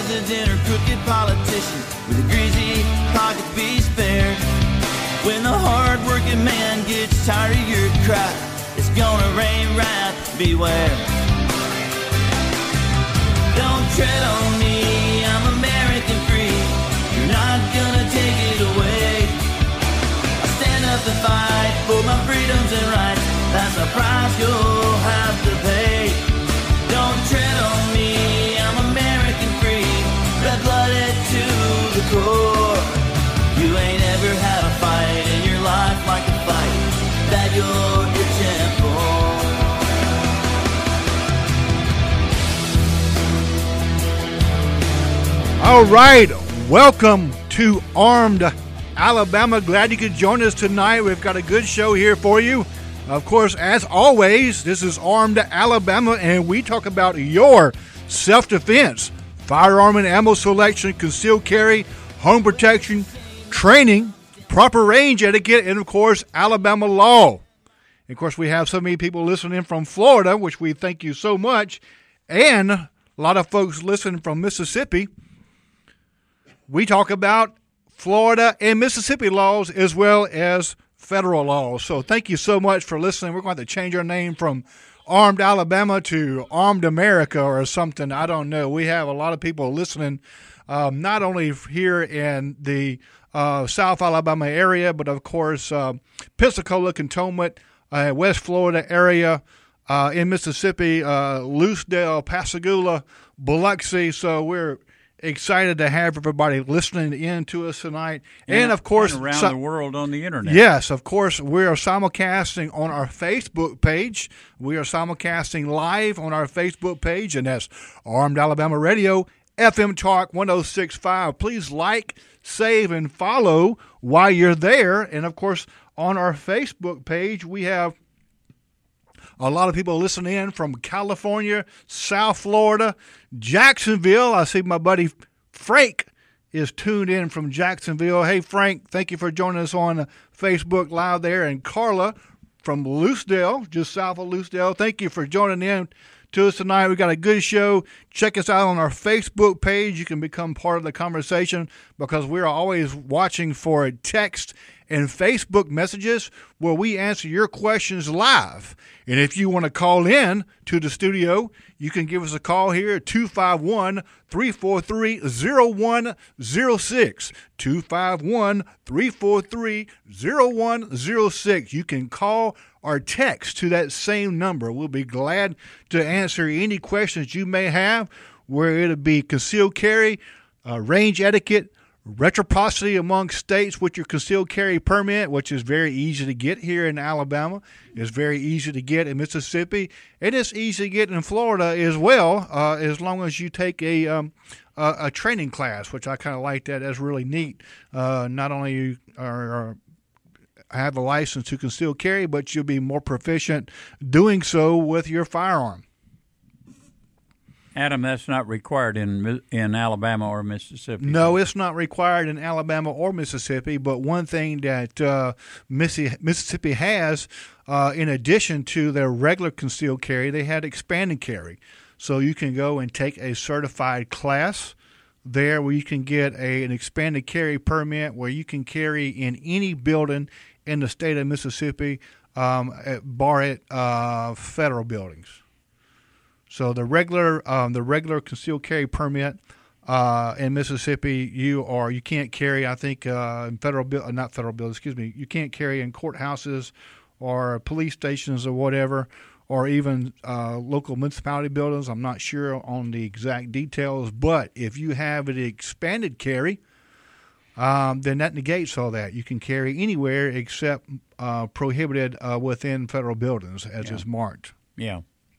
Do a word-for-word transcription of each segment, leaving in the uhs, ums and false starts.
president or crooked politician with a greasy pocket to be spared. When the hard-working man gets tired of your crap, it's gonna rain wrath, beware. Don't tread on me, I'm American free. You're not gonna take it away. I stand up and fight for my freedoms and rights. That's a price you'll have to pay. Don't tread on me, I'm American free. Red-blooded to the core. You ain't ever had a fight in your life like a fight that you're itching for. All right, welcome to Armed Alabama. Glad you could join us tonight. We've got a good show here for you. Of course, as always, this is Armed Alabama, and we talk about your self-defense, firearm and ammo selection, concealed carry, home protection, training, proper range etiquette, and, of course, Alabama law. And of course, we have so many people listening from Florida, which we thank you so much, and a lot of folks listening from Mississippi. We talk about Florida and Mississippi laws as well as federal laws. So thank you so much for listening. We're going to have to change our name from Armed Alabama to Armed America or something. I don't know. We have a lot of people listening, um, not only here in the uh, South Alabama area, but of course uh, Pensacola, Cantonment, uh, West Florida area, uh, in Mississippi, uh, Lucedale, Pascagoula, Biloxi. So we're excited to have everybody listening in to us tonight. And, and of course, and around so, the world on the internet. Yes, of course, we are simulcasting on our Facebook page. We are simulcasting live on our Facebook page, and that's Armed Alabama Radio, F M Talk one oh six point five. Please like, save, and follow while you're there. And, of course, on our Facebook page, we have a lot of people listening in from California, South Florida, Jacksonville. I see my buddy Frank is tuned in from Jacksonville. Hey, Frank, thank you for joining us on Facebook Live there. And Carla from Lucedale, just south of Lucedale, thank you for joining in to us tonight. We've got a good show. Check us out on our Facebook page. You can become part of the conversation because we're always watching for text and Facebook messages where we answer your questions live. And if you want to call in to the studio, you can give us a call here at two five one, three four three, zero one zero six. two five one, three four three, zero one zero six. You can call or text to that same number. We'll be glad to answer any questions you may have, where it'll be concealed carry, uh, range etiquette, reciprocity among states with your concealed carry permit, which is very easy to get here in Alabama. It's very easy to get in Mississippi. And it's easy to get in Florida as well, uh, as long as you take a um, a, a training class, which I kind of like that. That's really neat. Uh, not only you are, are have a license to conceal carry, but you'll be more proficient doing so with your firearm. Adam, that's not required in in Alabama or Mississippi. No, it's not required in Alabama or Mississippi, but one thing that uh, Mississippi has, uh, in addition to their regular concealed carry, they had expanded carry. So you can go and take a certified class there where you can get a, an expanded carry permit where you can carry in any building in the state of Mississippi, um, at, bar at uh, federal buildings. So the regular, um, the regular concealed carry permit uh, in Mississippi, you are you can't carry. I think uh, in federal, uh, not federal buildings. Excuse me. You can't carry in courthouses or police stations or whatever, or even uh, local municipality buildings. I'm not sure on the exact details, but if you have an expanded carry, um, then that negates all that. You can carry anywhere except uh, prohibited uh, within federal buildings, as Yeah. is marked. Yeah.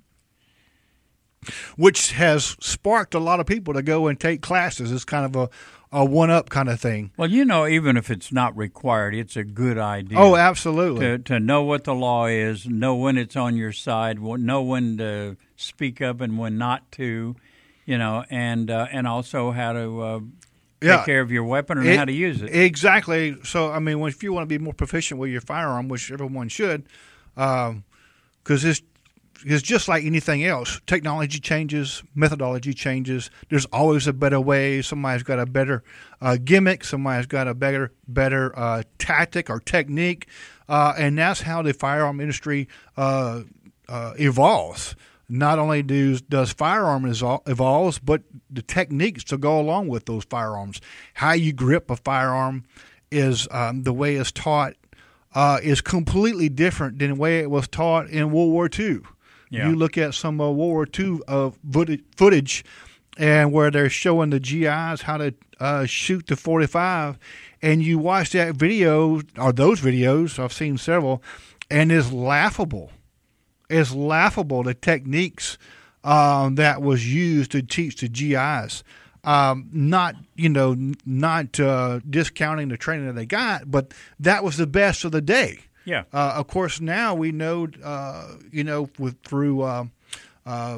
Which has sparked a lot of people to go and take classes. It's kind of a, a one-up kind of thing. Well, you know, even if it's not required, it's a good idea. Oh, absolutely. To, to know what the law is, know when it's on your side, know when to speak up and when not to, you know, and uh, and also how to uh, take Yeah. care of your weapon and It- how to use it. Exactly. So, I mean, if you want to be more proficient with your firearm, which everyone should, because it's it's just like anything else. Technology changes, methodology changes. There's always a better way. Somebody's got a better uh, gimmick. Somebody's got a better better uh, tactic or technique, uh, and that's how the firearm industry uh, uh, evolves. Not only do, does firearm evolves, but the techniques to go along with those firearms. How you grip a firearm is um, the way it's taught uh, is completely different than the way it was taught in World War Two. Yeah. You look at some uh, World War Two uh, footage, and where they're showing the G Is how to uh, shoot the forty-five, and you watch that video or those videos. I've seen several, and it's laughable. It's laughable the techniques um, that was used to teach the G Is. Um, not you know not uh, discounting the training that they got, but that was the best of the day. Yeah. Uh, of course, now we know uh, you know with through uh, uh,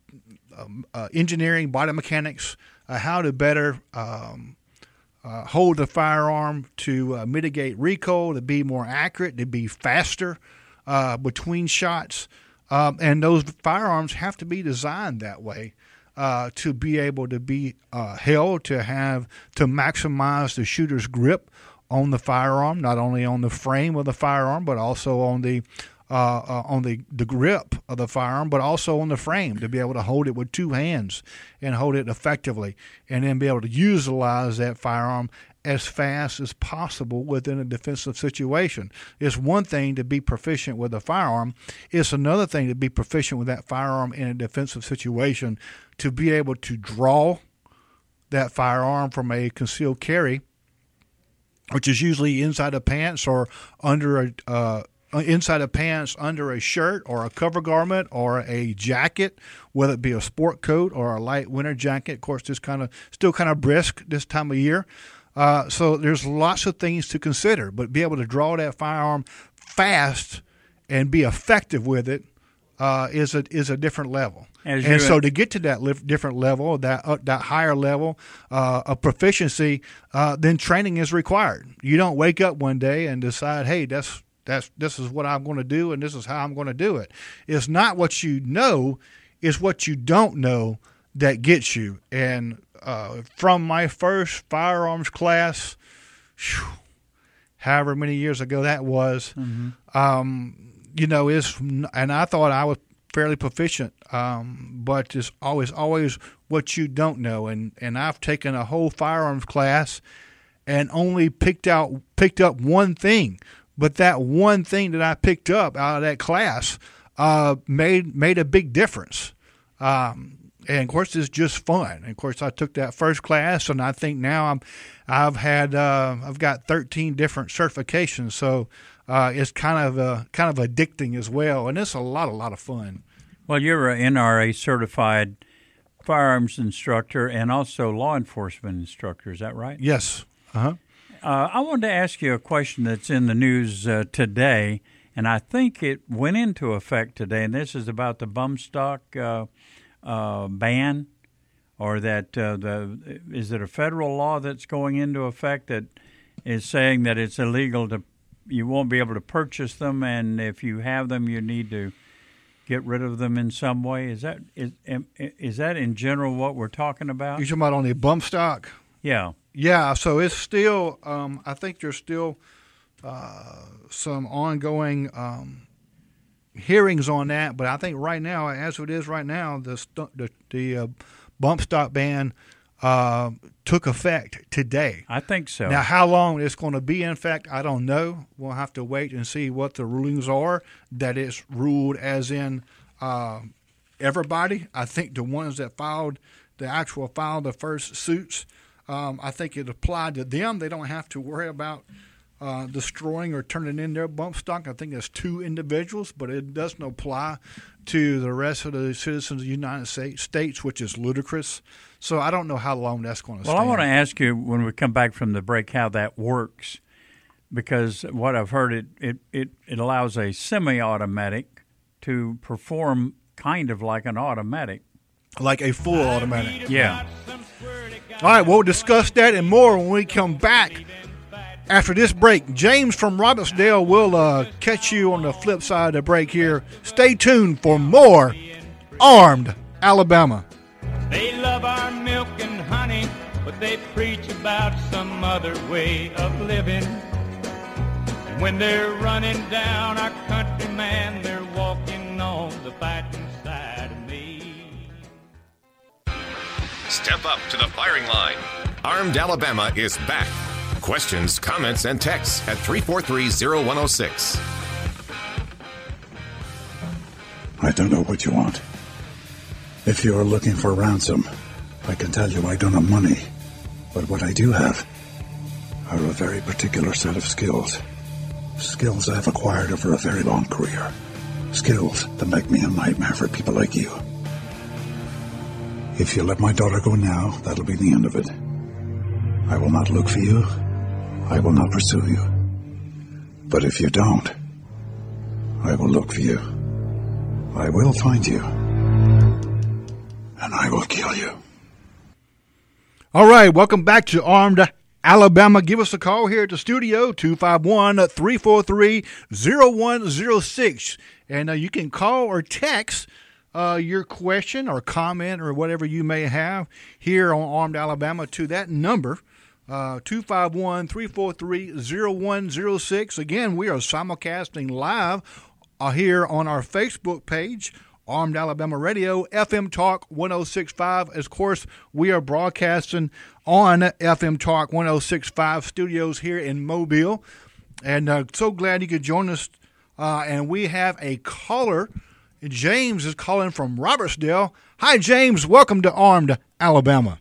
um, uh, engineering, biomechanics, uh, how to better um, uh, hold the firearm to uh, mitigate recoil, to be more accurate, to be faster uh, between shots, um, and those firearms have to be designed that way. Uh, to be able to be uh, held, to have to maximize the shooter's grip on the firearm, not only on the frame of the firearm, but also on the uh, uh, on the, the grip of the firearm, but also on the frame, to be able to hold it with two hands and hold it effectively, and then be able to utilize that firearm as fast as possible within a defensive situation. It's one thing to be proficient with a firearm. It's another thing to be proficient with that firearm in a defensive situation, to be able to draw that firearm from a concealed carry, which is usually inside of pants or under a uh, inside of pants under a shirt or a cover garment or a jacket, whether it be a sport coat or a light winter jacket. Of course, this kind of still kind of brisk this time of year. Uh, so there's lots of things to consider, but be able to draw that firearm fast and be effective with it uh, is a is a different level. As and so to get to that li- different level, that uh, that higher level uh, of proficiency, uh, then training is required. You don't wake up one day and decide, hey, that's that's this is what I'm going to do and this is how I'm going to do it. It's not what you know, it's what you don't know that gets you. And uh, from my first firearms class, whew, however many years ago that was, mm-hmm. um, you know, is and I thought I was fairly proficient, um, but it's always always what you don't know. And, and I've taken a whole firearms class and only picked out picked up one thing, but that one thing that I picked up out of that class uh, made made a big difference. Um, and of course, it's just fun. And of course, I took that first class, and I think now I'm I've had uh, I've got thirteen different certifications. So. Uh, it's kind of uh, kind of addicting as well, and it's a lot, a lot of fun. Well, you're an N R A certified firearms instructor and also law enforcement instructor. Is that right? Yes. Uh-huh. Uh, I wanted to ask you a question that's in the news uh, today, and I think it went into effect today. And this is about the bump stock uh, uh, ban, or that uh, the is it a federal law that's going into effect that is saying that it's illegal to. You won't be able to purchase them, and if you have them, you need to get rid of them in some way. Is that is is that in general what we're talking about? You're talking about on the bump stock? Yeah. Yeah, so it's still, um, I think there's still uh, some ongoing um, hearings on that, but I think right now, as it is right now, the the, the uh, bump stock ban Uh, took effect today. I think so. Now, how long it's going to be in effect, I don't know. We'll have to wait and see what the rulings are, that it's ruled as in uh, everybody. I think the ones that filed, the actual filed the first suits, um, I think it applied to them. They don't have to worry about uh, destroying or turning in their bump stock. I think it's two individuals, but it doesn't apply to the rest of the citizens of the United States, which is ludicrous. So I don't know how long that's going to well, stand. Well, I want to ask you when we come back from the break how that works, because what I've heard, it, it, it, it allows a semi-automatic to perform kind of like an automatic. Like a full automatic. Yeah. All right, we'll discuss that and more when we come back after this break. James from Robertsdale will uh, catch you on the flip side of the break here. Stay tuned for more Armed Alabama. They love our milk and honey, but they preach about some other way of living. And when they're running down our country, man, they're walking on the fighting side of me. Step up to the firing line. Armed Alabama is back. Questions, comments, and texts at three four three, zero one zero six. I don't know what you want. If you are looking for ransom, I can tell you I don't have money. But what I do have are a very particular set of skills. Skills I've acquired over a very long career. Skills that make me a nightmare for people like you. If you let my daughter go now, that'll be the end of it. I will not look for you. I will not pursue you. But if you don't, I will look for you. I will find you. And I will kill you. All right, welcome back to Armed Alabama. Give us a call here at the studio, two five one, three four three, zero one zero six. And uh, you can call or text uh, your question or comment or whatever you may have here on Armed Alabama to that number, uh, two five one, three four three, zero one zero six. Again, we are simulcasting live uh, here on our Facebook page, Armed Alabama Radio, F M Talk one oh six point five. Of course, we are broadcasting on F M Talk one oh six point five studios here in Mobile. And uh, so glad you could join us. Uh, and we have a caller. James is calling from Robertsdale. Hi, James. Welcome to Armed Alabama.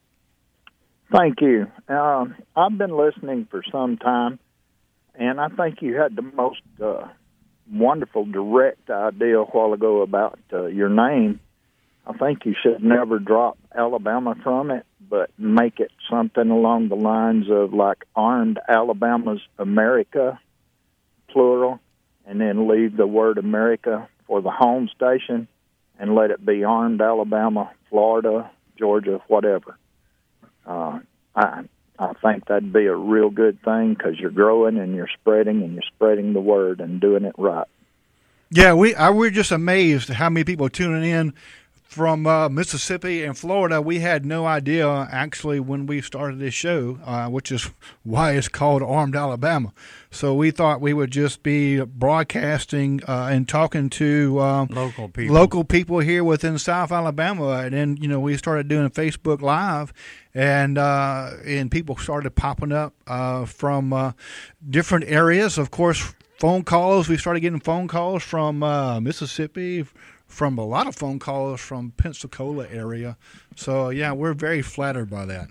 Thank you. Um, I've been listening for some time, and I think you had the most uh, wonderful direct idea a while ago about uh, your name. I think you should never drop Alabama from it, but make it something along the lines of like Armed Alabama's America, plural, and then leave the word America for the home station and let it be Armed Alabama, Florida, Georgia, whatever. Uh, I I think that'd be a real good thing because you're growing and you're spreading and you're spreading the word and doing it right. Yeah, we I, we're just amazed at how many people are tuning in from uh, Mississippi and Florida. We had no idea, actually, when we started this show, uh, which is why it's called Armed Alabama. So we thought we would just be broadcasting uh, and talking to um, local people. local people here within South Alabama. And then, you know, we started doing Facebook Live, and uh, and people started popping up uh, from uh, different areas. Of course, phone calls. We started getting phone calls from uh, Mississippi, from a lot of phone calls from Pensacola area. So, yeah, we're very flattered by that.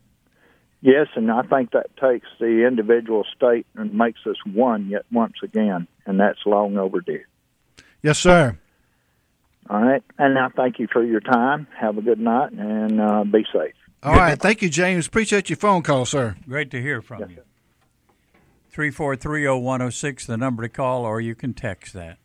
Yes, and I think that takes the individual state and makes us one yet once again, and that's long overdue. Yes, sir. All right, and I thank you for your time. Have a good night, and uh, be safe. All right, thank you, James. Appreciate your phone call, sir. Great to hear from Yes, you. sir. three four three, oh one oh six, the number to call, or you can text that.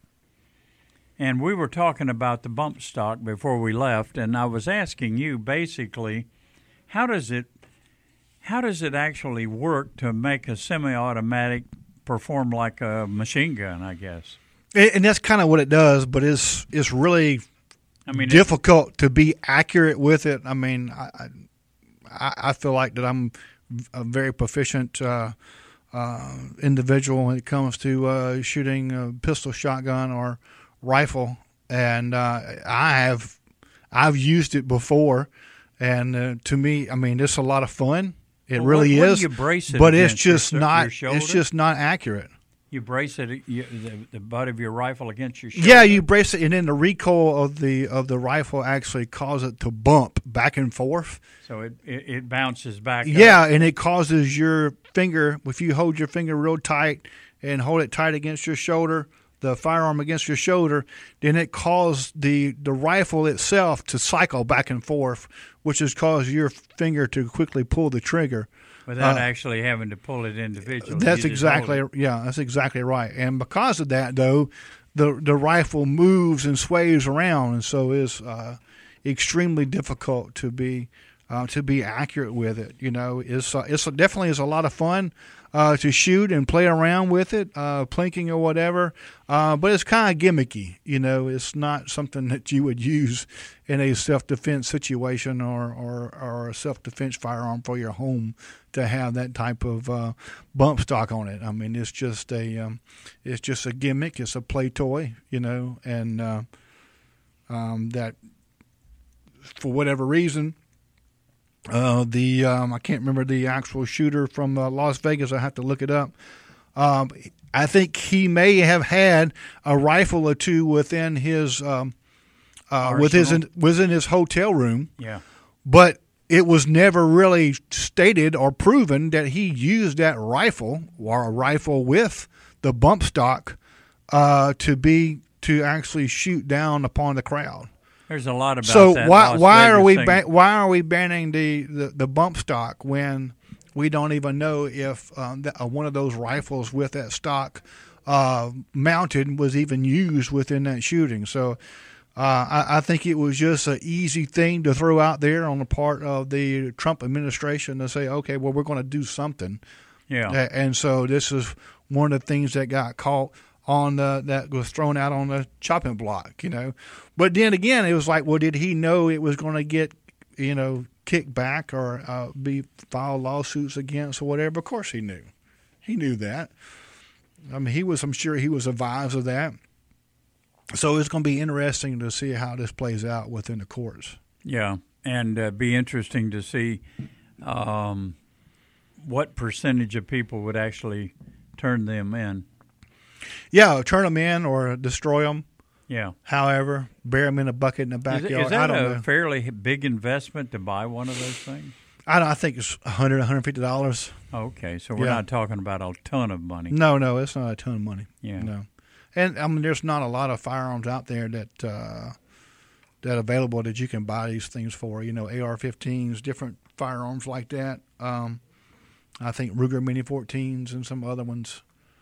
And we were talking about the bump stock before we left, and I was asking you basically, how does it how does it actually work to make a semi-automatic perform like a machine gun, I guess? And that's kind of what it does, but it's it's really I mean, difficult to be accurate with it. I mean, I I, I feel like that I'm a very proficient uh, uh, individual when it comes to uh, shooting a pistol, shotgun, or rifle, and uh, I have I've used it before, and uh, to me, I mean, it's a lot of fun. It Well, really what- what do is, you brace it but it's against? Your just sh- your not. shoulder? It's just not accurate. You brace it, you, the, the butt of your rifle against your shoulder? Yeah, you brace it, and then the recoil of the of the rifle actually causes it to bump back and forth. So it, it, it bounces back Yeah, up. and it causes your finger, if you hold your finger real tight and hold it tight against your shoulder, the firearm against your shoulder, then it causes the, the rifle itself to cycle back and forth, which has caused your finger to quickly pull the trigger. Without Uh, actually having to pull it individually. That's You just hold exactly it. yeah. That's exactly right. And because of that, though, the the rifle moves and sways around, and so is uh, extremely difficult to be uh, to be accurate with it. You know, it's uh, it's definitely is a lot of fun uh, to shoot and play around with it, uh, plinking or whatever. Uh, but it's kind of gimmicky. You know, it's not something that you would use in a self-defense situation or or, or a self-defense firearm for your home to have that type of uh, bump stock on it. I mean, it's just a um, it's just a gimmick. It's a play toy, you know, and uh, um, that for whatever reason, uh, the um, I can't remember the actual shooter from uh, Las Vegas. I have to look it up. Um, I think he may have had a rifle or two within his um, uh, with his within his hotel room. Yeah, but it was never really stated or proven that he used that rifle or a rifle with the bump stock uh, to be to actually shoot down upon the crowd. There's a lot about so that. why Las why Vegas are we thing. ba- why are we banning the, the, the bump stock when we don't even know if um, that, uh, one of those rifles with that stock uh, mounted was even used within that shooting? So. Uh, I, I think it was just an easy thing to throw out there on the part of the Trump administration to say, okay, well, we're going to do something. Yeah. A- And so this is one of the things that got caught on the, that was thrown out on the chopping block, you know. But then again, it was like, well, did he know it was going to get, you know, kicked back or uh, be filed lawsuits against or whatever? Of course he knew. He knew that. I mean, he was, I'm sure he was advised of that. So it's going to be interesting to see how this plays out within the courts. Yeah, and uh, be interesting to see um, what percentage of people would actually turn them in. Yeah, turn them in or destroy them. Yeah. However, bury them in a bucket in the Is, backyard. is that I don't a know. fairly big investment to buy one of those things? I don't. I think it's one hundred dollars, one hundred fifty dollars. Okay, so we're Yeah. not talking about a ton of money. No, no, it's not a ton of money. Yeah. No. And I mean, there's not a lot of firearms out there that uh, that available that you can buy these things for. You know, A R fifteens, different firearms like that. Um, I think Ruger Mini fourteens and some other ones.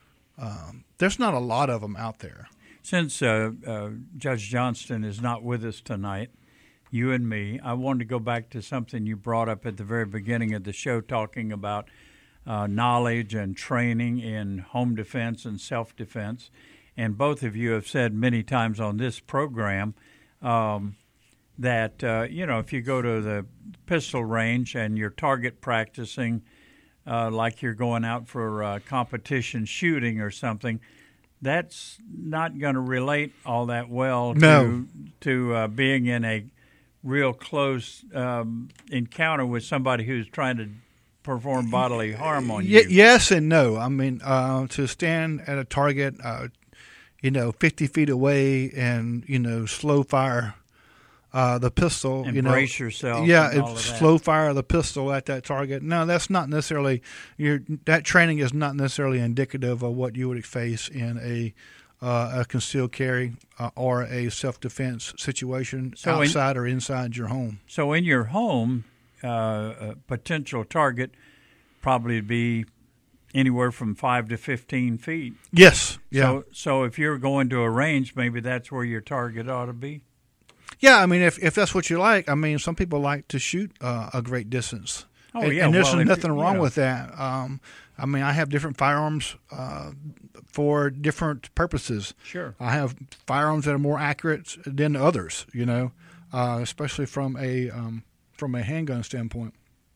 Um, there's not a lot of them out there. Since uh, uh, Judge Johnston is not with us tonight, you and me, I wanted to go back to something you brought up at the very beginning of the show, talking about uh, knowledge and training in home defense and self-defense. And both of you have said many times on this program um, that, uh, you know, if you go to the pistol range and you're target practicing uh, like you're going out for uh, competition shooting or something, that's not going to relate all that well to, No. to uh, being in a real close um, encounter with somebody who's trying to perform bodily harm on Y- you. yes and no. I mean, uh, to stand at a target, uh, you know, fifty feet away and, you know, slow fire uh, the pistol. And you know, brace yourself Yeah, and all it's of that. slow fire the pistol at that target. No, that's not necessarily, your that training is not necessarily indicative of what you would face in a uh, a concealed carry uh, or a self-defense situation So in- outside or inside your home. So in your home, uh, a potential target probably would be anywhere from five to fifteen feet. Yes. Yeah. So, so if you're going to a range, maybe that's where your target ought to be. Yeah, I mean, if, if that's what you like, I mean, some people like to shoot uh, a great distance. Oh, and, yeah, and there's well, if nothing you- wrong yeah. with that. Um, I mean, I have different firearms uh, for different purposes. Sure. I have firearms that are more accurate than others, you know, uh, especially from a um, from a handgun standpoint.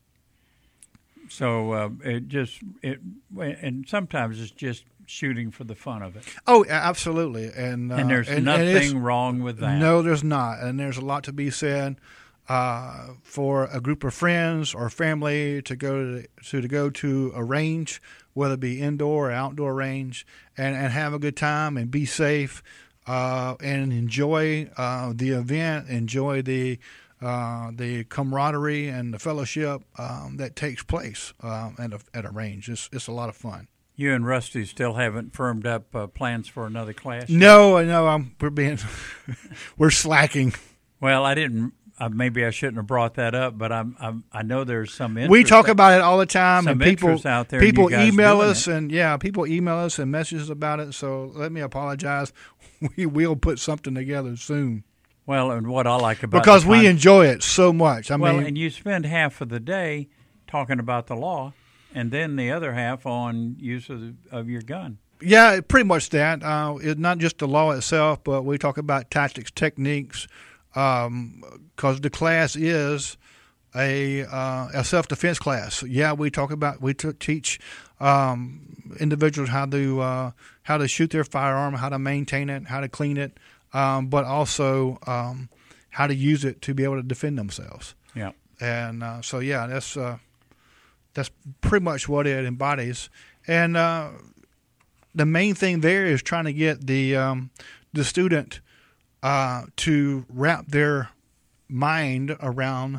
So uh, it just it and sometimes it's just shooting for the fun of it. Oh, a- absolutely, and uh, And there's it's- nothing wrong with that. No, there's not, and there's a lot to be said uh, for a group of friends or family to go to, to to go to a range, whether it be indoor or outdoor range, and, and have a good time and be safe uh, and enjoy uh, the event, enjoy the uh, the camaraderie and the fellowship um, that takes place um, at a at a range. It's it's a lot of fun. You and Rusty still haven't firmed up uh, plans for another class? No, no, I'm we're being we're slacking. Well, I didn't. Uh, maybe I shouldn't have brought that up, but I'm, I'm I know there's some interest. We talk about it all the time, some and people interest out there in people you guys email doing us, it. and yeah, people email us and messages about it. So let me apologize. We will put something together soon. Well, and what I like about because the we con- enjoy it so much. I well, mean, and you spend half of the day talking about the law, and then the other half on use of, the, of your gun. yeah, pretty much that. Uh, it's not just the law itself, but we talk about tactics, techniques, because um, the class is a uh, a self defense class. Yeah, we talk about we t- teach um, individuals how to uh, how to shoot their firearm, how to maintain it, how to clean it, um, but also um, how to use it to be able to defend themselves. Yeah, and uh, so yeah, that's uh, that's pretty much what it embodies. And uh, the main thing there is trying to get the um, the student uh, to wrap their mind around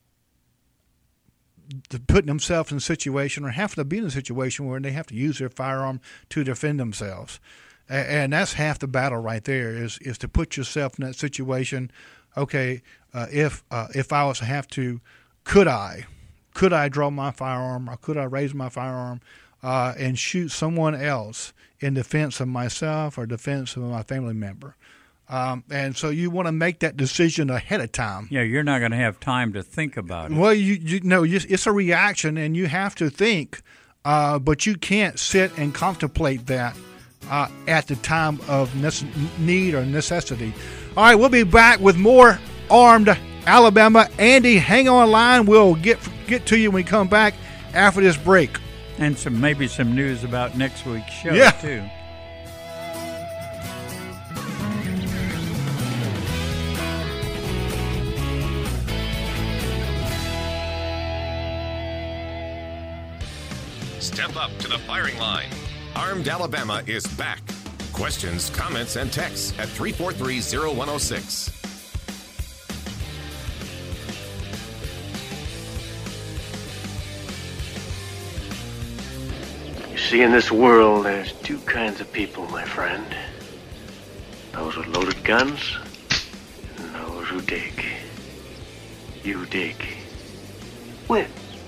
the, putting themselves in a situation or having to be in a situation where they have to use their firearm to defend themselves. And, and that's half the battle right there is, is to put yourself in that situation. Okay, uh, if uh, if I was to have to, could I, could I draw my firearm or could I raise my firearm uh, and shoot someone else in defense of myself or defense of my family member? Um, and so you want to make that decision ahead of time. Yeah, you're not going to have time to think about it. Well, you, you know, it's a reaction, and you have to think, uh, but you can't sit and contemplate that uh, at the time of nece- need or necessity. All right, we'll be back with more Armed Alabama. Andy, hang on line. We'll get get to you when we come back after this break. And some maybe some news about next week's show, yeah. too. Step up to the firing line. Armed Alabama is back. Questions, comments, and texts at three four three, zero one zero six. You see, in this world, there's two kinds of people, my friend. Those with loaded guns and those who dig. You dig. Win.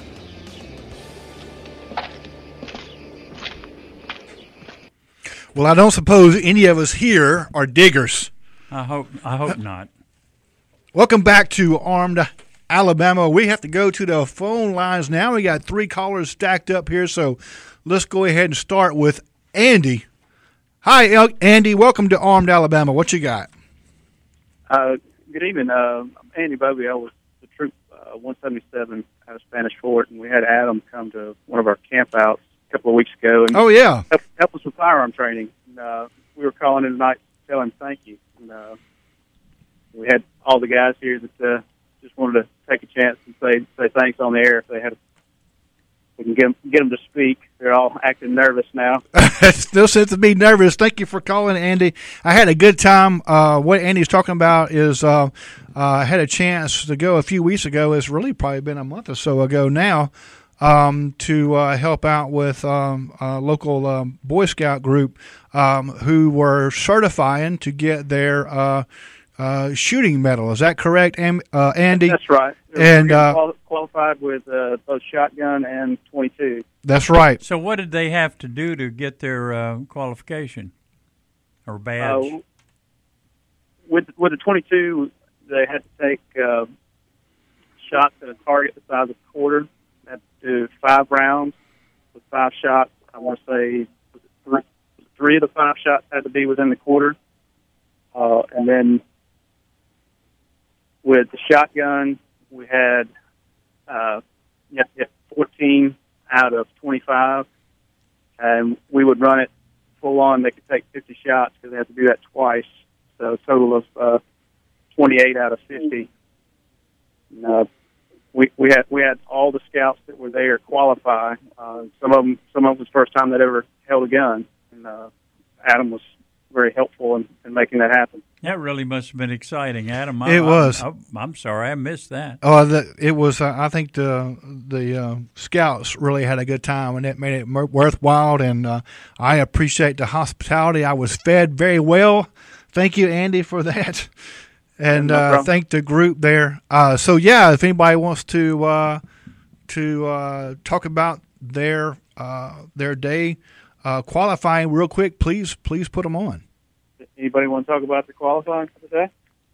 Well, I don't suppose any of us here are diggers. I hope I hope not. Welcome back to Armed Alabama. We have to go to the phone lines now. We got three callers stacked up here, so let's go ahead and start with Andy. Hi, El- Andy. Welcome to Armed Alabama. What you got? Uh, good evening. Uh, I'm Andy Bobby. I was the troop uh, one seventy-seven out of Spanish Fort, and we had Adam come to one of our campouts a couple of weeks ago. And Oh, yeah. help, help us with firearm training. And, uh, we were calling in tonight to tell him thank you. And, uh, we had all the guys here that uh, just wanted to take a chance and say say thanks on the air if they had. A, we can get them, get them to speak. They're all acting nervous now. Still sense to be nervous. Thank you for calling, Andy. I had a good time. Uh, what Andy's talking about is uh, uh, I had a chance to go a few weeks ago. It's really probably been a month or so ago now. Um, to uh, help out with um, a local um, Boy Scout group um, who were certifying to get their uh, uh, shooting medal. Is that correct, Am- uh, Andy? That's right. And We're uh, quali- qualified with uh, both shotgun and twenty-two. That's right. So what did they have to do to get their uh, qualification or badge? Uh, with with the twenty-two, they had to take uh, shots at a target the size of a quarter. They had to do five rounds with five shots. I want to say three, three of the five shots had to be within the quarter. Uh, and then with the shotgun, we had uh, you have to get fourteen out of twenty-five. And we would run it full on. They could take fifty shots because they have to do that twice. So a total of uh, twenty-eight out of fifty. And, uh, we we had we had all the scouts that were there qualify. Uh, some of them some of them was the first time they'd ever held a gun, and uh, Adam was very helpful in, in making that happen. That really must have been exciting, Adam. I, It was. I, I, I'm sorry, I missed that. Oh, the, it was. Uh, I think the the uh, scouts really had a good time, and it made it mer- worthwhile. And uh, I appreciate the hospitality. I was fed very well. Thank you, Andy, for that. And No uh, problem. thank the group there. Uh, so yeah, if anybody wants to uh, to uh, talk about their uh, their day uh, qualifying real quick, please please put them on. Anybody want to talk about the qualifying for today?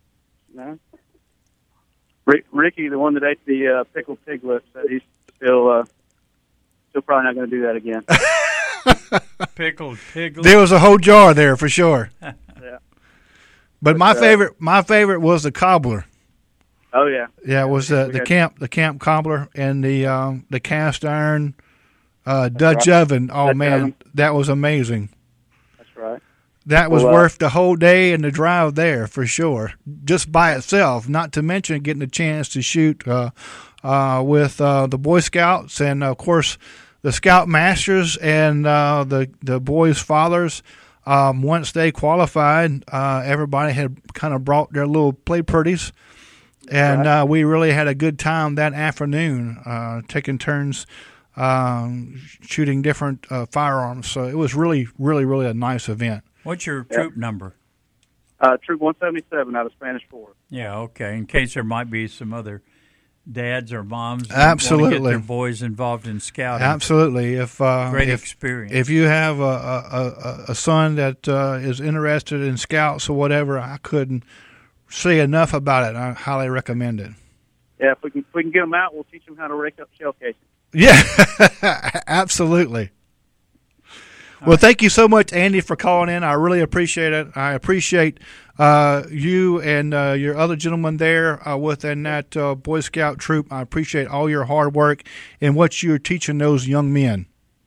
No. Rick, Ricky, the one that ate the uh, pickled piglet, said he's still uh, still probably not going to do that again. Pickled piglet. There was a whole jar there for sure. Yeah. But, But, my uh, favorite, my favorite was the cobbler. Oh yeah. Yeah, it was uh, We the had- camp, the camp cobbler, and the um, the cast iron uh, Dutch right. oven. Oh Dutch man, oven. that was amazing. That's right. That was Well, uh, worth the whole day and the drive there for sure, just by itself. Not to mention getting a chance to shoot uh, uh, with uh, the Boy Scouts and of course the Scout Masters and uh, the the boys' fathers. Um, once they qualified, uh, everybody had kind of brought their little play pretties, and Right. uh, we really had a good time that afternoon, uh, taking turns um, shooting different uh, firearms. So it was really, really, really a nice event. What's your Yeah. troop number? Uh, Troop one seventy-seven out of Spanish Fort. Yeah, okay. In case there might be some other dads or moms that want to Absolutely. get their boys involved in scouting. Absolutely. If uh, Great if, experience. if you have a a, a, a son that uh, is interested in scouts or whatever, I couldn't say enough about it. I highly recommend it. Yeah, if we can if we can get them out, we'll teach them how to rake up shell casings. Yeah, absolutely. Well, thank you so much, Andy, for calling in. I really appreciate it. I appreciate uh, you and uh, your other gentleman there uh, within that uh, Boy Scout troop. I appreciate all your hard work and what you're teaching those young men.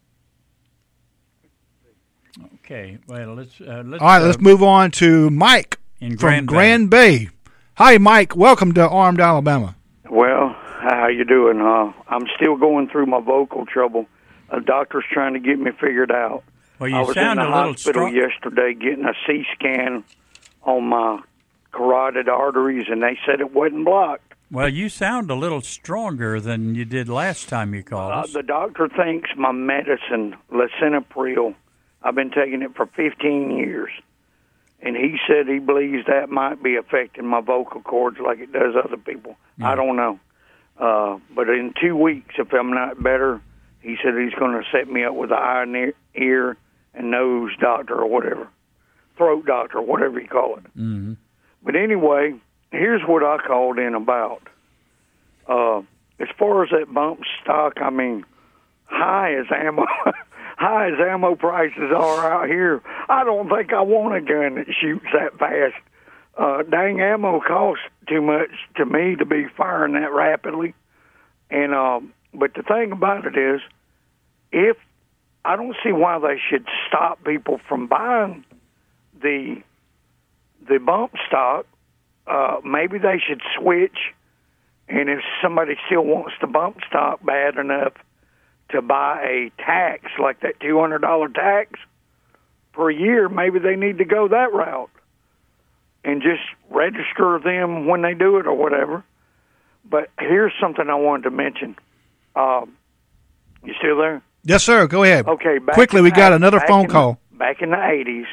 Okay, well, let's uh, let's. All right, uh, let's move on to Mike in from Grand Bay. Grand Bay. Hi, Mike. Welcome to Armed Alabama. Well, how you doing? Uh, I'm still going through my vocal trouble. A doctor's trying to get me figured out. Well, you I was in sound the a little hospital strong. yesterday getting a C scan on my carotid arteries, and they said it wasn't blocked. Well, you sound a little stronger than you did last time you called Uh, us. the doctor thinks my medicine, lisinopril, I've been taking it for fifteen years, and he said he believes that might be affecting my vocal cords like it does other people. I don't know. Uh, but in two weeks, if I'm not better, he said he's going to set me up with an eye, and ear, and nose doctor or whatever, throat doctor, whatever you call it. Mm-hmm. But anyway, here's what I called in about. Uh, as far as that bump stock, I mean, high as ammo, high as ammo prices are out here, I don't think I want a gun that shoots that fast. Uh, dang, ammo costs too much to me to be firing that rapidly. And um, but the thing about it is, if I don't see why they should stop people from buying the the bump stock. Uh, maybe they should switch, and if somebody still wants the bump stock bad enough to buy a tax, like that two hundred dollars tax per year, maybe they need to go that route and just register them when they do it or whatever. But here's something I wanted to mention. Um, you still there? Yes, sir. Go ahead. Okay. Back Quickly, in we the- got another back phone in the- call. Back in the eighties,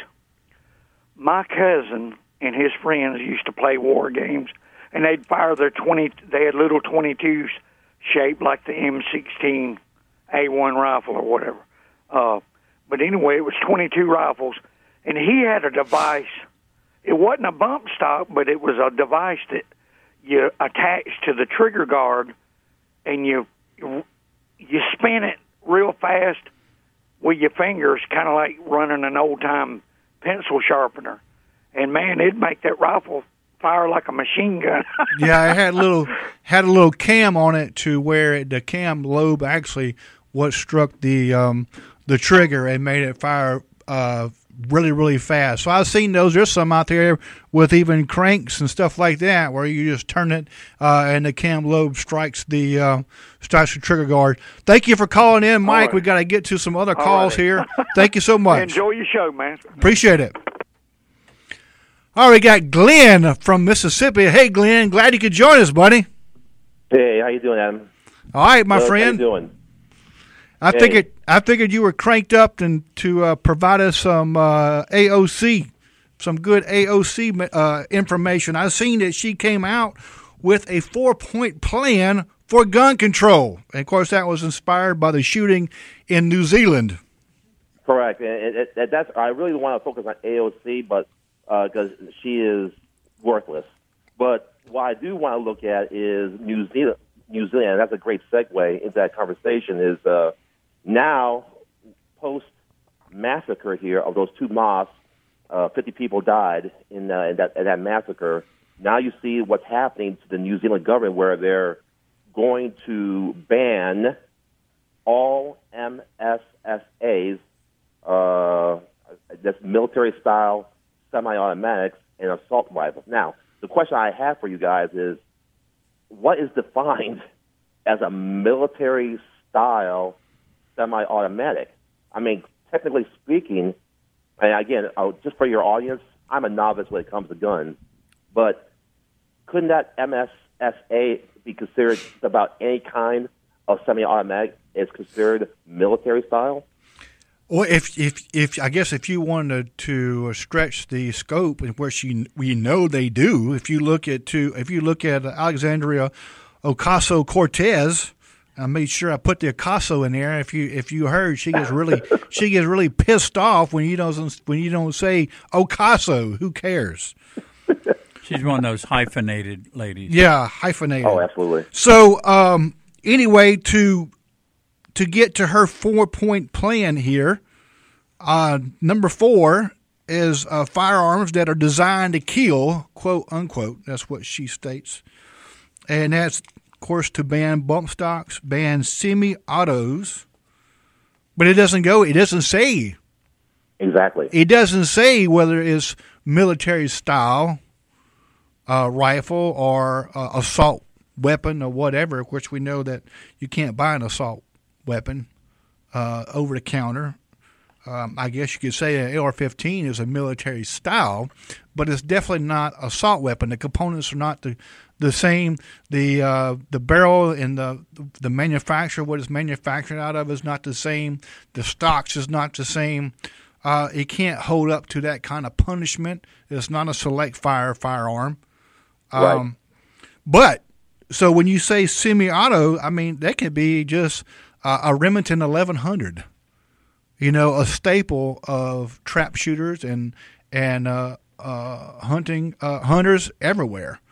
my cousin and his friends used to play war games, and they'd fire their twenty. They had little twenty-twos shaped like the M sixteen A one rifle or whatever. Uh, but anyway, it was twenty-two rifles, and he had a device. It wasn't a bump stock, but it was a device that you attach to the trigger guard, and you you spin it real fast with your fingers, kind of like running an old-time pencil sharpener. And, man, it'd make that rifle fire like a machine gun. Yeah, it had a little had a little cam on it to where it, the cam lobe actually what struck the um, the trigger and made it fire uh, really, really fast. So I've seen those. There's some out there with even cranks and stuff like that where you just turn it uh, and the cam lobe strikes the uh, strikes the trigger guard. Thank you for calling in, Mike. right. We got to get to some other All calls right. here. Thank you so much. Enjoy your show, man. Appreciate it. All right, we got Glenn from Mississippi. Hey, Glenn, glad you could join us, buddy. Hey, how you doing, Adam? All right, my Good, friend. How you doing? I Hey. figured I figured you were cranked up and to uh, provide us some uh, A O C, some good A O C uh, information. I've seen that she came out with a four-point plan for gun control. And, of course, that was inspired by the shooting in New Zealand. Correct. And, and, and that's I really want to focus on A O C, but because she is worthless. But what I do want to look at is New Zealand. New Zealand. That's a great segue into that conversation. Is uh, now post massacre here of those two mosques, uh, fifty people died in, uh, in, that, in that massacre. Now you see what's happening to the New Zealand government, where they're going to ban all M S S As, uh, that's military-style semi-automatics and assault rifles. Now, the question I have for you guys is, what is defined as a military-style semi-automatic? I mean, technically speaking, and again, uh, just for your audience, I'm a novice when it comes to guns, but couldn't that M S S A be considered just about any kind of semi-automatic is considered military style? Well, if if if I guess if you wanted to stretch the scope, in which you we know they do, if you look at to if you look at Alexandria Ocasio-Cortez, I made sure I put the Ocaso in there. If you if you heard, she gets really she gets really pissed off when you don't when you don't say Ocaso. Who cares? She's one of those hyphenated ladies. Yeah, hyphenated. Oh, absolutely. So um, anyway, to to get to her four-point plan here, uh, number four is uh, firearms that are designed to kill, quote, unquote. That's what she states. And that's, of course, to ban bump stocks, ban semi-autos. But it doesn't go, it doesn't say. Exactly. It doesn't say whether it's military style uh, rifle or uh, assault weapon or whatever, which we know that you can't buy an assault weapon uh, over the counter. Um, I guess you could say an A R fifteen is a military style, but it's definitely not an assault weapon. The components are not the the same. The uh, the barrel and the the manufacturer, what it's manufactured out of, is not the same. The stocks is not the same. Uh, it can't hold up to that kind of punishment. It's not a select fire firearm. Um, right. But so when you say semi-auto, I mean that could be just uh, a Remington eleven hundred. You know, a staple of trap shooters and and uh, uh, hunting uh, hunters everywhere.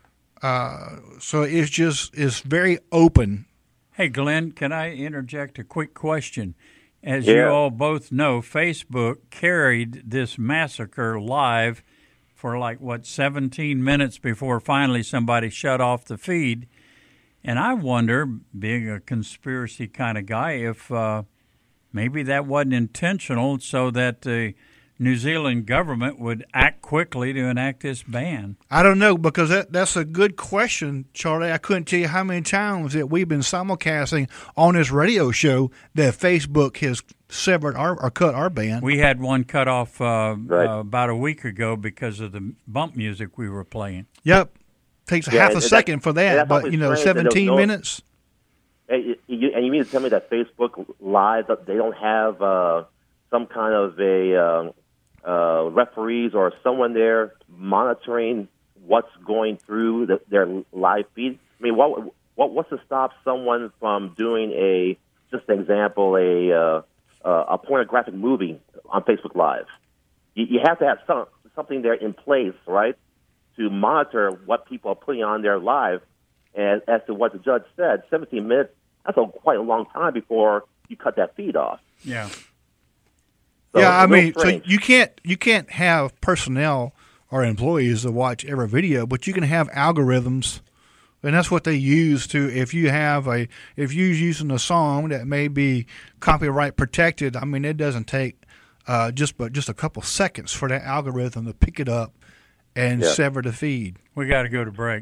Uh, so it's just it's very open. Hey, Glenn, can I interject a quick question? As yeah. you all both know, Facebook carried this massacre live for like, what, seventeen minutes before finally somebody shut off the feed. And I wonder, being a conspiracy kind of guy, if uh, maybe that wasn't intentional so that the New Zealand government would act quickly to enact this ban. I don't know, because that, that's a good question, Charlie. I couldn't tell you how many times that we've been simulcasting on this radio show that Facebook has severed our, or cut our ban. We had one cut off uh, right. uh, about a week ago because of the bump music we were playing. Yep. Takes a yeah, half a second that, for that, but, you know, seventeen no, minutes. And you, and you mean to tell me that Facebook Live, they don't have uh, some kind of a uh, uh, referees or someone there monitoring what's going through the, their live feed? I mean, what, what what's to stop someone from doing a, just an example, a uh, uh, a pornographic movie on Facebook Live? You, you have to have some, something there in place, right, to monitor what people are putting on their live. And as to what the judge said, seventeen minutes, that's a quite a long time before you cut that feed off. Yeah. So yeah, I mean, strange. so you can't you can't have personnel or employees to watch every video, but you can have algorithms, and that's what they use to. If you have a if you're using a song that may be copyright protected, I mean, it doesn't take uh, just but just a couple seconds for that algorithm to pick it up and yeah. sever the feed. We got to go to break.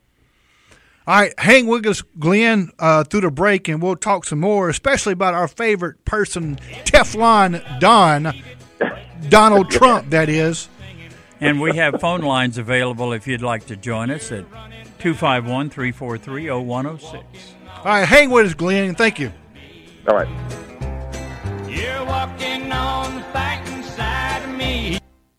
All right, hang with us, Glenn, uh, through the break, and we'll talk some more, especially about our favorite person, Teflon Don, Donald Trump, that is. And we have phone lines available if you'd like to join us at two five one, three four three, oh one oh six. All right, hang with us, Glenn, and thank you. All right. You're walking on the fighting side of me.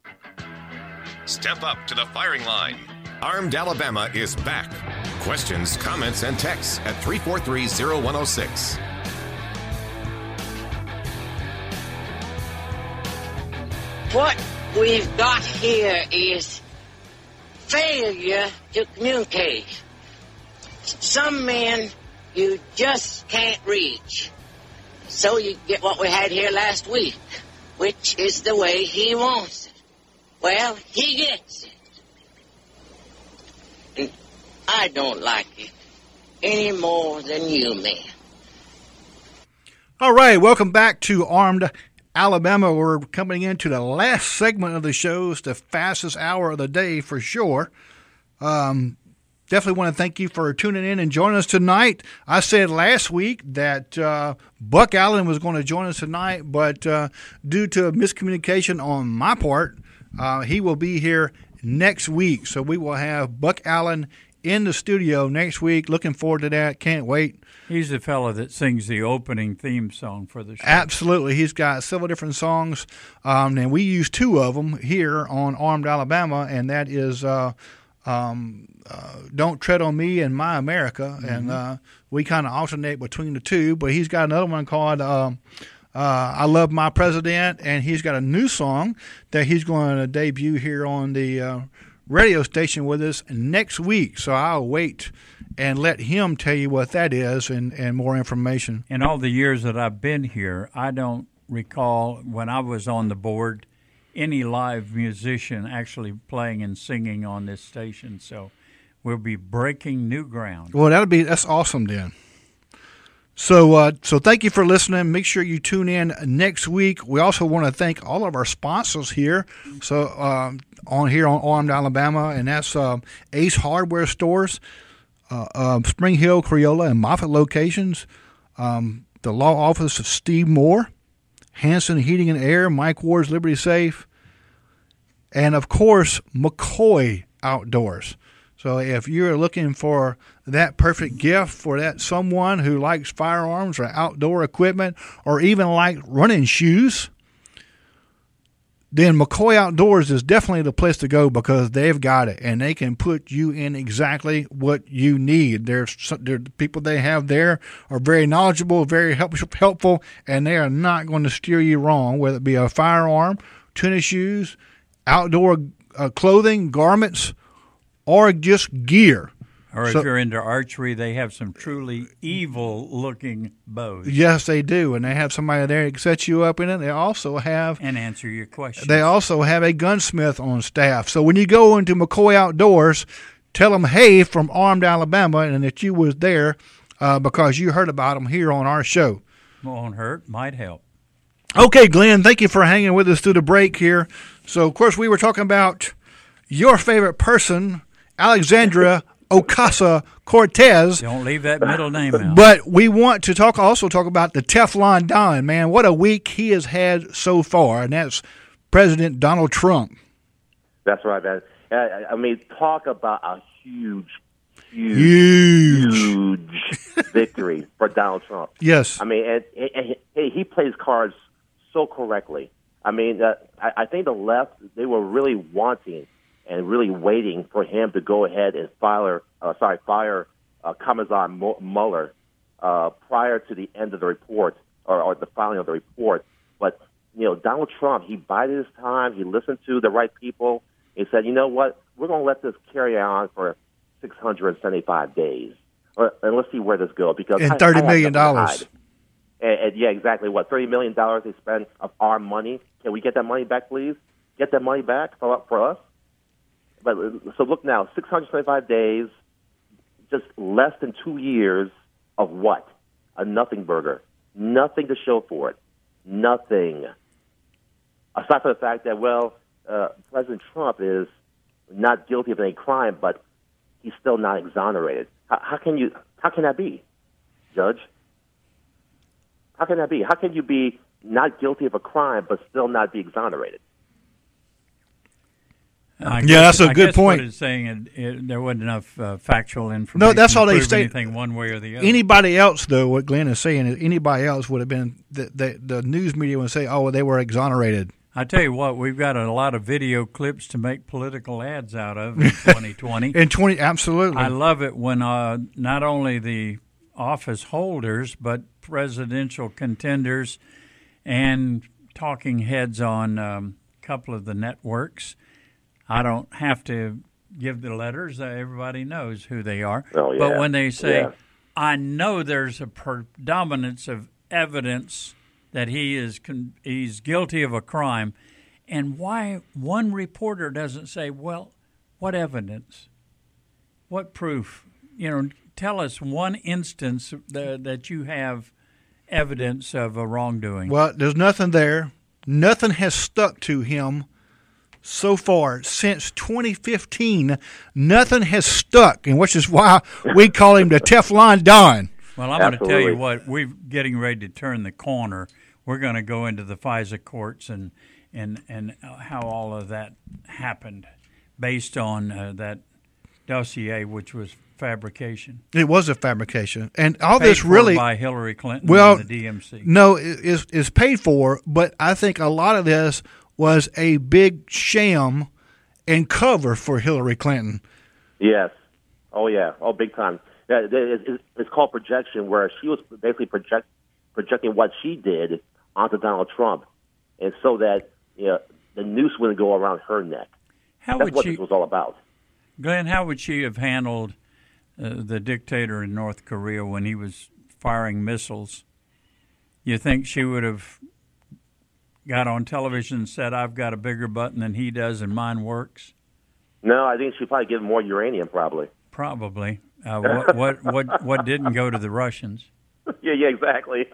Step up to the firing line. Armed Alabama is back. Questions, comments, and texts at three four three, oh one oh six. What we've got here is failure to communicate. Some men you just can't reach. So you get what we had here last week, which is the way he wants it. Well, he gets it. And I don't like it any more than you, man. All right, welcome back to Armed Alabama. We're coming into the last segment of the show. It's the fastest hour of the day for sure. Um, definitely want to thank you for tuning in and joining us tonight. I said last week that uh, Buck Allen was going to join us tonight, but uh, due to miscommunication on my part, uh, he will be here next week. So we will have Buck Allen in the studio next week. Looking forward to that. Can't wait. He's the fellow that sings the opening theme song for the show. Absolutely. He's got several different songs, um, and we use two of them here on Armed Alabama, and that is uh, um, uh, Don't Tread on Me and My America, mm-hmm. and uh, we kind of alternate between the two, but he's got another one called um, uh, I Love My President, and he's got a new song that he's going to debut here on the uh, radio station with us next week, so I'll wait and let him tell you what that is and, and more information. In all the years that I've been here, I don't recall when I was on the board any live musician actually playing and singing on this station. So we'll be breaking new ground. Well, that'll be that's awesome then. So, uh, so thank you for listening. Make sure you tune in next week. We also want to thank all of our sponsors here. So um, on here on Armed Alabama, and that's uh, Ace Hardware Stores. Uh, uh, Spring Hill, Crayola, and Moffett locations, um, the law office of Steve Moore, Hanson Heating and Air, Mike Ward's Liberty Safe, and, of course, McCoy Outdoors. So if you're looking for that perfect gift for that someone who likes firearms or outdoor equipment or even like running shoes, then McCoy Outdoors is definitely the place to go because they've got it, and they can put you in exactly what you need. There's the people they have there are very knowledgeable, very help, helpful, and they are not going to steer you wrong, whether it be a firearm, tennis shoes, outdoor uh, clothing, garments, or just gear. Or so, if you're into archery, they have some truly evil-looking bows. Yes, they do, and they have somebody there to set you up in it. They also have and answer your questions. They also have a gunsmith on staff. So when you go into McCoy Outdoors, tell them, hey, from Armed Alabama, and that you was there uh, because you heard about them here on our show. Won't hurt, might help. Okay, Glenn, thank you for hanging with us through the break here. So, of course, we were talking about your favorite person, Alexandria Ocasio-Cortez. Don't leave that middle name out. But we want to talk also talk about the Teflon Don, man. What a week he has had so far, and that's President Donald Trump. That's right, man. I, I mean, talk about a huge, huge, huge, huge victory for Donald Trump. Yes. I mean, and, and, and he plays cards so correctly. I mean, uh, I, I think the left, they were really wanting and really waiting for him to go ahead and fire, uh, sorry, fire uh, Commissar Mueller uh, prior to the end of the report or, or the filing of the report. But, you know, Donald Trump, he bided his time. He listened to the right people. He said, you know what, we're going to let this carry on for six hundred seventy-five days. Uh, and let's see where this goes. Because and I, thirty I million dollars. And, and, yeah, exactly. What, thirty million dollars they spent of our money? Can we get that money back, please? Get that money back for, for us? But so look now, six hundred seventy-five days, just less than two years of what? A nothing burger. Nothing to show for it. Nothing. Aside from the fact that, well, uh, President Trump is not guilty of any crime, but he's still not exonerated. How, how can you? How can that be, Judge? How can that be? How can you be not guilty of a crime but still not be exonerated? I yeah, guess, that's a I good guess point. What it's saying it, it, there wasn't enough uh, factual information. No, that's all to they prove say. Anything one way or the other. Anybody else, though, what Glenn is saying is anybody else would have been the the, the news media would say, "Oh, they were exonerated." I tell you what, we've got a lot of video clips to make political ads out of in twenty twenty. In twenty, absolutely. I love it when uh, not only the office holders but presidential contenders and talking heads on um, a couple of the networks. I don't have to give the letters, uh, everybody knows who they are. Oh, yeah. But when they say, Yeah. I know there's a predominance of evidence that he is con- he's guilty of a crime, and why one reporter doesn't say, well, what evidence? What proof? You know, tell us one instance that, that you have evidence of a wrongdoing. Well, there's nothing there. Nothing has stuck to him so far since twenty fifteen. Nothing has stuck, and which is why we call him the Teflon Don. Well, I'm going to tell you what, we're getting ready to turn the corner. We're going to go into the FISA courts and, and, and how all of that happened based on uh, that dossier, which was fabrication. It was a fabrication, and all Paid this for really by Hillary Clinton well, and the D M C. No, is is paid for, but I think a lot of this was a big sham and cover for Hillary Clinton. Yes. Oh, yeah. Oh, big time. Yeah, it- it- It's called projection, where she was basically project, projecting what she did onto Donald Trump, and so that you know, the noose wouldn't go around her neck. How That's would what she- this was all about. Glenn, how would she have handled uh, the dictator in North Korea when he was firing missiles? You think she would have got on television and said, I've got a bigger button than he does and mine works? No, I think she'd probably give him more uranium, probably. Probably. Uh, what, what what what didn't go to the Russians? yeah, yeah, exactly.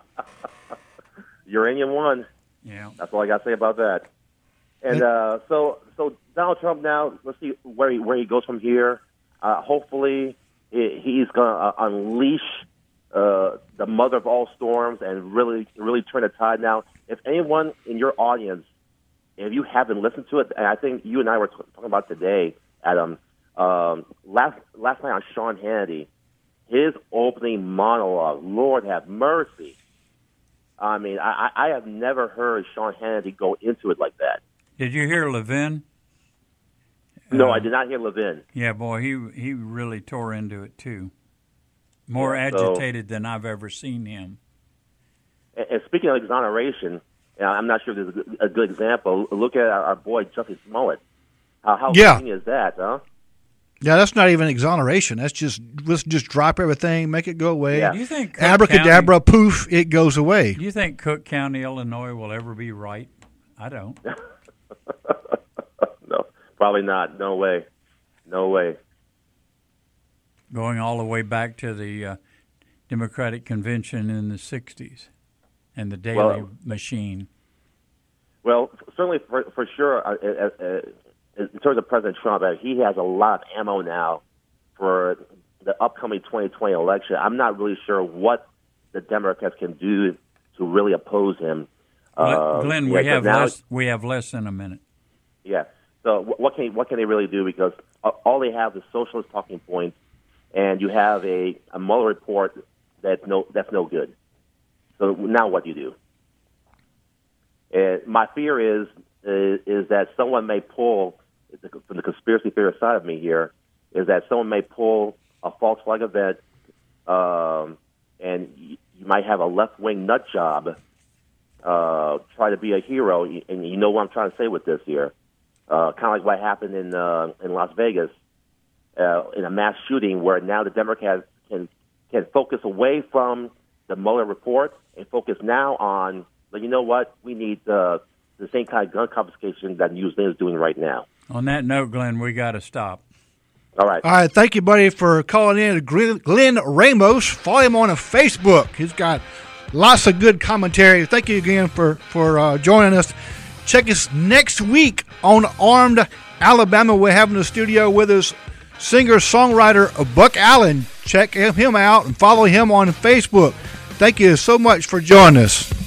Uranium won. Yeah. That's all I got to say about that. And uh, so, so Donald Trump now, let's see where he, where he goes from here. Uh, hopefully, he, he's going to uh, unleash uh, the mother of all storms and really, really turn the tide. Now, if anyone in your audience, if you haven't listened to it, and I think you and I were t- talking about today, Adam, um, last last night on Sean Hannity, his opening monologue, Lord have mercy. I mean, I, I have never heard Sean Hannity go into it like that. Did you hear Levin? No, Uh, I did not hear Levin. Yeah, boy, he he really tore into it too. More Yeah, so- agitated than I've ever seen him. And, and speaking of exoneration, uh, I'm not sure if there's a good, a good example. Look at our, our boy Jussie Smollett. Uh, how Yeah. funny is that, huh? Yeah, that's not even exoneration. That's just let's just drop everything, make it go away. Yeah. Do you think Cook Abracadabra, poof, it goes away. Do you think Cook County, Illinois, will ever be right? I don't. No, probably not. No way. No way. Going all the way back to the uh, Democratic Convention in the sixties and the Daily Well- Machine. Well, certainly for, for sure, uh, uh, uh, in terms of President Trump, uh, he has a lot of ammo now for the upcoming twenty twenty election. I'm not really sure what the Democrats can do to really oppose him. Uh, Glenn, yeah, we 'cause have now- less. We have less than a minute. Yeah. So wh- what can what can they really do? Because uh, all they have is socialist talking points, and you have a, a Mueller report that's no that's no good. So now what do you do? And my fear is is, is that someone may pull from the conspiracy theorist side of me here is that someone may pull a false flag event, um, and you, you might have a left wing nut job uh, try to be a hero, and you know what I'm trying to say with this here. Uh, kind of like what happened in uh, in Las Vegas uh, in a mass shooting, where now the Democrats can can focus away from the Mueller report and focus now on, well, you know what, we need uh, the same kind of gun confiscation that New Zealand is doing right now. On that note, Glenn, we got to stop. All right. All right, thank you, buddy, for calling in. Glenn, Glenn Ramos, follow him on Facebook. He's got lots of good commentary. Thank you again for, for uh, joining us. Check us next week on Armed Alabama. We're having the studio with us singer-songwriter Buck Allen. Check him out and follow him on Facebook. Thank you so much for joining us.